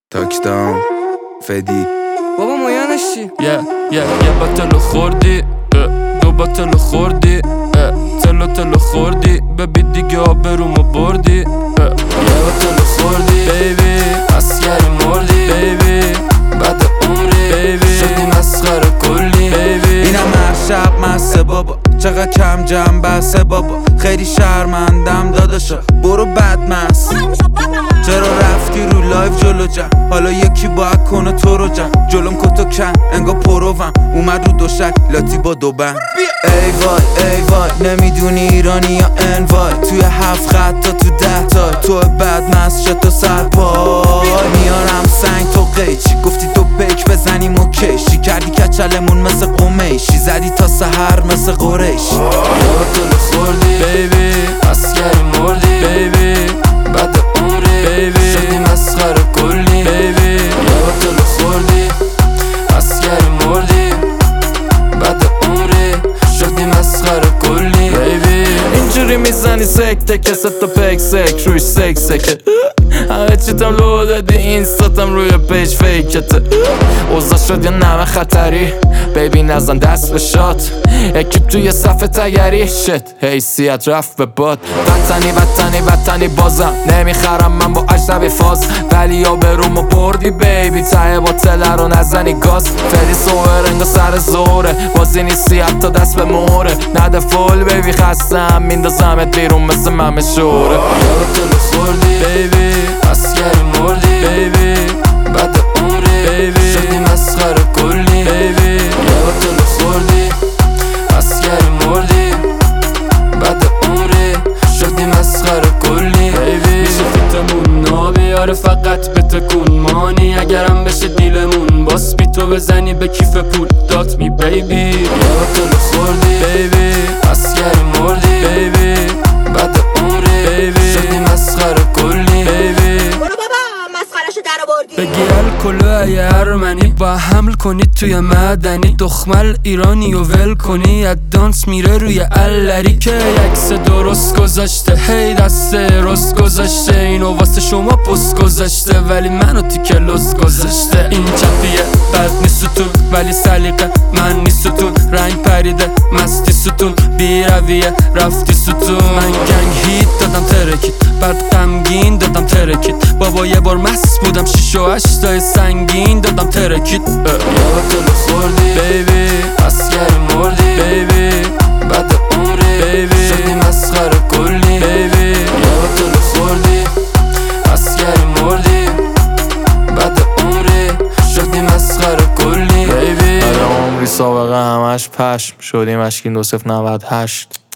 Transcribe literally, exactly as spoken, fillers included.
تاکدام فدی بابا مایانش چی؟ یه یه یه بطل خوردی دو بطل خوردی تلو تلو خوردی ببی دیگه آبرومو بردی یه بطل خوردی بیبی اسکری مردی بیبی بعد عمری بیبی شدی مسخره کلی بیبی اینم هر شب مسته بابا چقدر کم جمع بسته بابا خیلی شرمندم داداشا برو بدمست چرا رفتی رو لایف جلو جم حالا یکی باید کنه تو رو جم جلوم کتو کن انگا پروم اومد رو دوشک لاتی با دو بند ای وای ای وای نمیدونی ایرانی یا انوای توی هفت خط تا تو ده تا تو بدمست شد تو سر پای میارم سنگ تو قیچی گفتی تو پیک بزنیم و کشی کردی کچلمون مثل قمیشی زدی تا سحر مثل قریشی یه بطل خوردی بیبی اسکری مردی بیبی بعد عمری بیبی شدی مسخره کلی بیبی یه بطل خوردی اسکری مردی بعد عمری شدی مسخره کلی بیبی اینجوری میزنی سکته که ست پک سک روی سک سکه همه چیتم لو دادی اینستاتم روی پیج فیکته اوضاع شد یا نمه خطری بیبی نزن دست به شات اکیب توی صف تگری شت حیثیت رفت به باد وطنی وطنی وطنی بازم نمیخرم من با اجنبی فاز ولی یا به رومو بردی بیبی ته با تله رو نزنی گاز فری سوهر انگا سر زوره بازی نیستی حتی دست به موره نده فول بیبی خستم میندازمت بیرون مثل ممه شوره یه بطل خوردی بیبی اسکری مردی بیبی بعد عمری بیبی شدی مسخره کلی بیبی یه بطل خوردی اسکری مردی بعد عمری شدی مسخره کلی بیبی میشه فیتمون نابیاره فقط به تکون مانی اگرم بشه دیلمون باس بی تو بزنی به کیف پول دات می بیبی یه بطل خوردی بیبی اسکری مردی بیبی بعد عمری بیبی شدی مسخره کلی بیبی بگی الکلو یه ارمنی با حمل کنید توی مدنی دخمل ایرانی و ول کنی ادانس میره روی الری که یکس درست گذاشته هی دست راست گذاشته اینو واسه شما پست گذاشته ولی منو تیکه لز گذاشته این چپیه بد نیست ستون ولی سلیقه من نیست ستون رنگ پریده مستی ستون بی رویه رفتی ستون من گنگ هیت دادم ترکید بعد غمگین دادم ترکید بابا یه بار مست بودم شیش و هشتای سنگین دادم ترکید یه بطل خوردی بیبی اسکری مردی بیبی بعد عمری بیبی شدی مسخره کلی بیبی یه بطل خوردی اسکری مردی بعد عمری شدی مسخره کلی بیبی بعد عمری سابقه همش پشم شدیم اشکین دو صفر نود هشت